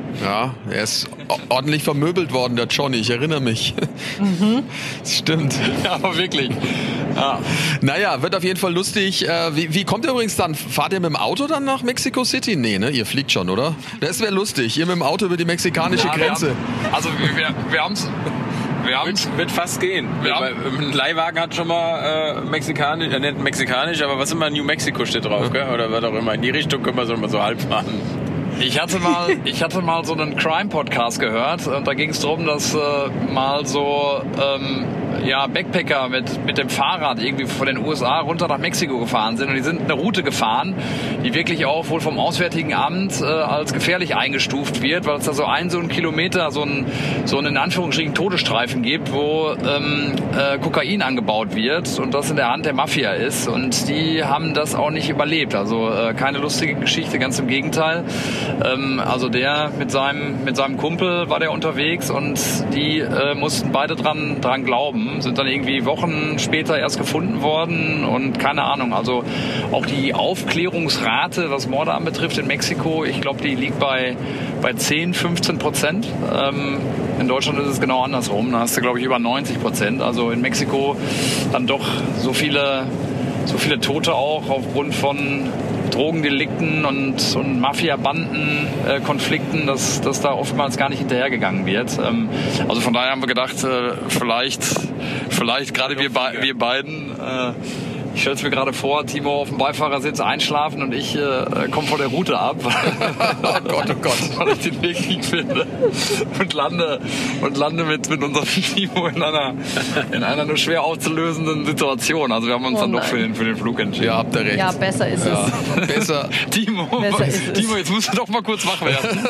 Ja, er ist ordentlich vermöbelt worden, der Johnny, ich erinnere mich. Mhm. Das stimmt. Ja, aber wirklich. Ja. Naja, wird auf jeden Fall lustig. Wie, wie kommt ihr übrigens dann? Fahrt ihr mit dem Auto dann nach Mexico City? Nee, ne? Ihr fliegt schon, oder? Das wäre lustig. Ihr mit dem Auto über die mexikanische ja, Grenze. Haben, also wir, wir, wir haben es... Wird, wird fast gehen. Ein Leihwagen hat schon mal äh, mexikanisch, äh, nicht mexikanisch, aber was immer New Mexico steht drauf, gell? Oder was auch immer. In die Richtung können wir so mal so halb fahren. Ich hatte mal, ich hatte mal so einen Crime-Podcast gehört und da ging es darum, dass äh, mal so ähm, ja, Backpacker mit, mit dem Fahrrad irgendwie von den U S A runter nach Mexiko gefahren sind und die sind eine Route gefahren, die wirklich auch wohl vom Auswärtigen Amt äh, als gefährlich eingestuft wird, weil es da so einen so einen Kilometer so einen, so einen in Anführungsstrichen Todesstreifen gibt, wo ähm, äh, Kokain angebaut wird und das in der Hand der Mafia ist und die haben das auch nicht überlebt. Also äh, keine lustige Geschichte, ganz im Gegenteil. Ähm, also der mit seinem, mit seinem Kumpel war der unterwegs und die äh, mussten beide dran, dran glauben, sind dann irgendwie Wochen später erst gefunden worden und keine Ahnung, also auch die Aufklärungsrate, was Morde anbetrifft in Mexiko, ich glaube, die liegt bei, bei zehn, fünfzehn Prozent. Ähm, in Deutschland ist es genau andersrum, da hast du, glaube ich, über neunzig Prozent. Also in Mexiko dann doch so viele, so viele Tote auch aufgrund von Drogendelikten und, und Mafia-Banden-Konflikten, äh, dass, dass da oftmals gar nicht hinterhergegangen wird. Ähm, also von daher haben wir gedacht, äh, vielleicht, vielleicht gerade wir, be- wir beiden, äh, ich stelle es mir gerade vor, Timo auf dem Beifahrersitz einschlafen und ich äh, komme von der Route ab. Oh Gott, oh Gott. Weil ich den Weg nicht finde. Und lande, und lande mit, mit unserem Timo in einer, in einer nur schwer aufzulösenden Situation. Also wir haben uns oh dann doch für den, für den Flug entschieden. Ja, habt ihr recht. Ja, besser ist ja. es. Besser. Timo, besser ist Timo, es. jetzt musst du doch mal kurz wach werden.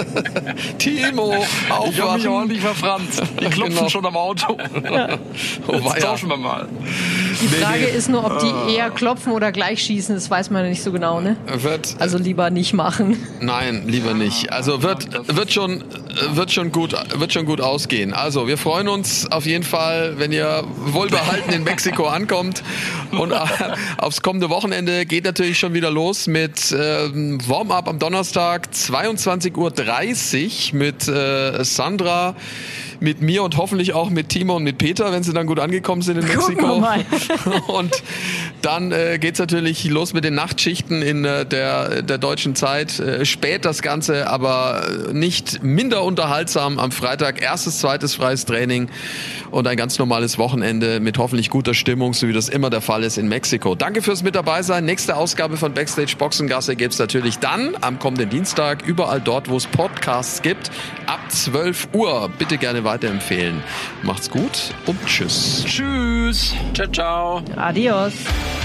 Timo, aufwachen. Ich habe mich ordentlich verfranst. Die klopfen genau. schon am Auto. Ja. Oh, jetzt tauschen wir mal. Die Frage nee, nee. ist nur, ob die eher klopfen oder gleich schießen, das weiß man nicht so genau, ne? Wird, also lieber nicht machen. Nein, lieber nicht. Also wird, wird, schon, wird, schon gut, wird schon gut ausgehen. Also wir freuen uns auf jeden Fall, wenn ihr wohlbehalten in Mexiko ankommt. Und aufs kommende Wochenende geht natürlich schon wieder los mit ähm, Warm-up am Donnerstag, zweiundzwanzig Uhr dreißig mit äh, Sandra, mit mir und hoffentlich auch mit Timo und mit Peter, wenn sie dann gut angekommen sind in Mexiko. Und dann äh, geht's natürlich los mit den Nachtschichten in äh, der, der deutschen Zeit. Äh, spät das Ganze, aber nicht minder unterhaltsam am Freitag. Erstes, zweites freies Training und ein ganz normales Wochenende mit hoffentlich guter Stimmung, so wie das immer der Fall ist in Mexiko. Danke fürs mit dabei sein. Nächste Ausgabe von Backstage Boxengasse gibt's natürlich dann am kommenden Dienstag, überall dort, wo es Podcasts gibt, ab zwölf Uhr. Bitte gerne weiterempfehlen. Macht's gut und tschüss. Tschüss. Ciao, ciao. Adios.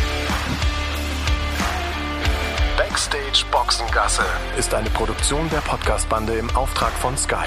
Backstage Boxengasse ist eine Produktion der Podcastbande im Auftrag von Sky.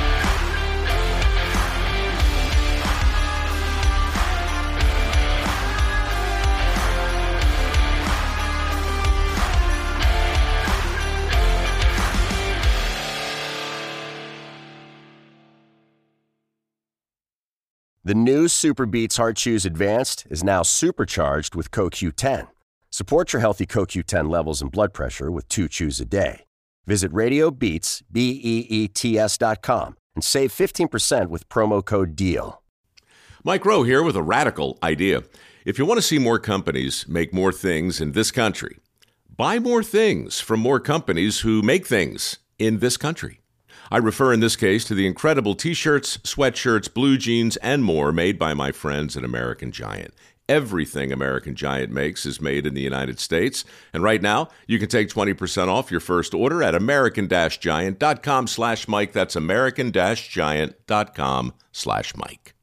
The new Super Beats Heart Chews Advanced is now supercharged with Co Q ten. Support your healthy Co Q ten levels and blood pressure with two chews a day. Visit Radio Beats, B E E T S dot com and save fifteen percent with promo code DEAL. Mike Rowe here with a radical idea. If you want to see more companies make more things in this country, buy more things from more companies who make things in this country. I refer in this case to the incredible t-shirts, sweatshirts, blue jeans, and more made by my friends at American Giant. Everything American Giant makes is made in the United States. And right now, you can take twenty percent off your first order at american-giant.com slash Mike. That's american-giant.com slash Mike.